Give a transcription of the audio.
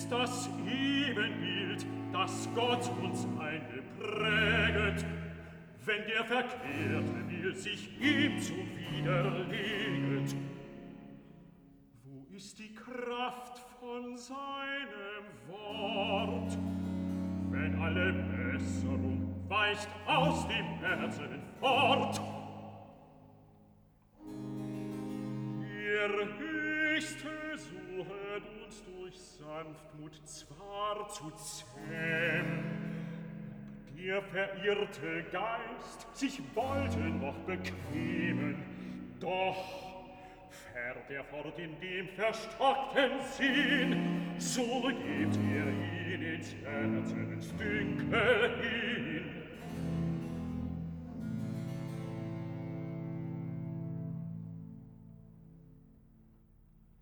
ist das Ebenbild, das Gott uns eingepräget, wenn der Verkehrte will sich ihm zuwiderleget. Wo ist die Kraft von seinem Wort, wenn alle Besserung weicht aus dem Herzen fort? Der Höchste suchet uns durch Sanftmut zwar zu zähmen, ob der verirrte Geist sich wollte noch bequemen, doch fährt er fort in dem verstockten Sinn, so gibt er ihn ins Herzensdünkel hin.